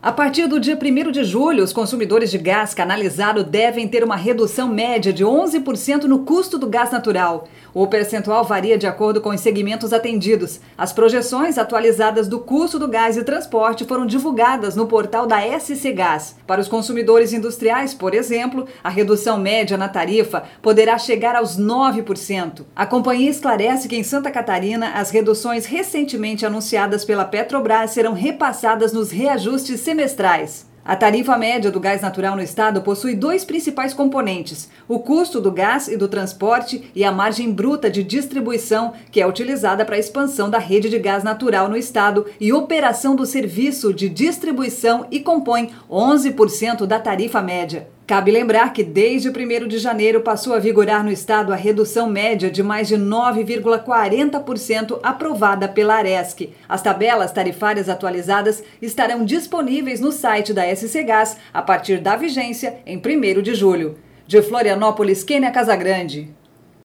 A partir do dia 1º de julho, os consumidores de gás canalizado devem ter uma redução média de 11% no custo do gás natural. O percentual varia de acordo com os segmentos atendidos. As projeções atualizadas do custo do gás e transporte foram divulgadas no portal da SC Gás. Para os consumidores industriais, por exemplo, a redução média na tarifa poderá chegar aos 9%. A companhia esclarece que em Santa Catarina, as reduções recentemente anunciadas pela Petrobras serão repassadas nos reajustes semestrais. A tarifa média do gás natural no estado possui dois principais componentes: o custo do gás e do transporte e a margem bruta de distribuição, que é utilizada para a expansão da rede de gás natural no estado e operação do serviço de distribuição e compõe 11% da tarifa média. Cabe lembrar que desde 1º de janeiro passou a vigorar no estado a redução média de mais de 9,40% aprovada pela Aresc. As tabelas tarifárias atualizadas estarão disponíveis no site da SC Gás a partir da vigência em 1º de julho. De Florianópolis, Kênia Casagrande.